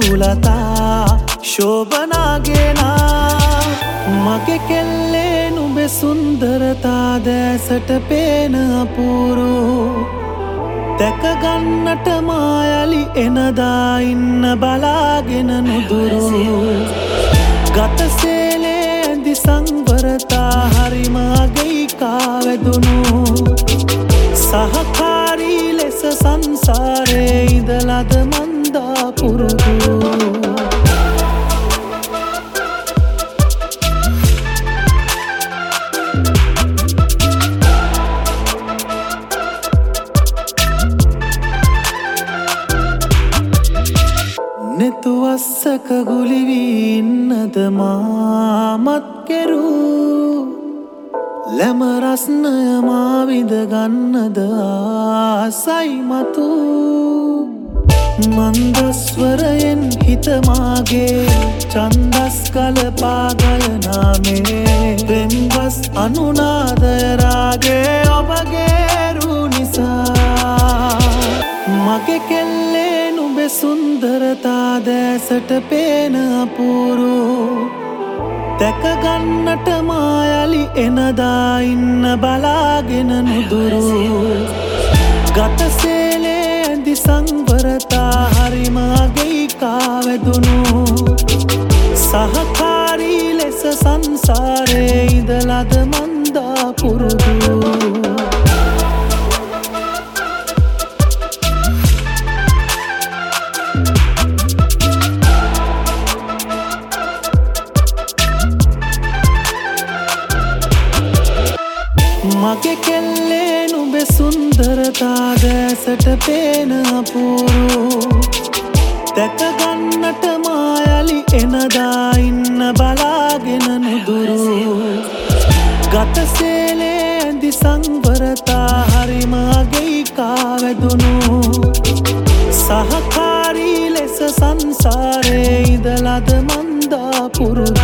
මధుලතා शोभनागेना मगे केल्ले नुबे सुंदरता දැසට පේන අපූරු දැක ගන්නට මායලි එනදා ඉන්න බලාගෙන නුදුරු ගතසේලේ ඇඳි සංවරතා හරිම අගෙයි කාවැදුණු සහකාරී ලෙස සංසාරේ ඉඳලද මන්දා පුරුදු नेतु अस्सक गुलिवी इन्नद मामत केरू लम रस्नय माविद गन्नद आसई मතු मंदस्वरयन हित मागे चंदस कलपा गयना में प्रेमवस अनुनादय रागे ඔබගේ රුනිසා मगे केल्ले නුඹේ सुंदरता දැසට පේන අපූරු දැක ගන්නට මායලි එනදා ඉන්න බලාගෙන නුදුරු ගතසේලේ ඇඳි සංවරතා හරිම අගෙයි කාවැදුණු සහකාරී ලෙස සංසාරේ ඉඳලද මන්දා පුරුදු मगे केल्ले नुबे सुंदरता දැසට පේන අපූරු දැක ගන්නට මායලි එනදා ඉන්න බලාගෙන නුදුරු ගතසේලේ ඇඳි සංවරතා හරිම අගෙයි කාවැදුණු සහකාරී ලෙස සංසාරේ ඉඳලද මන්දා පුරුදු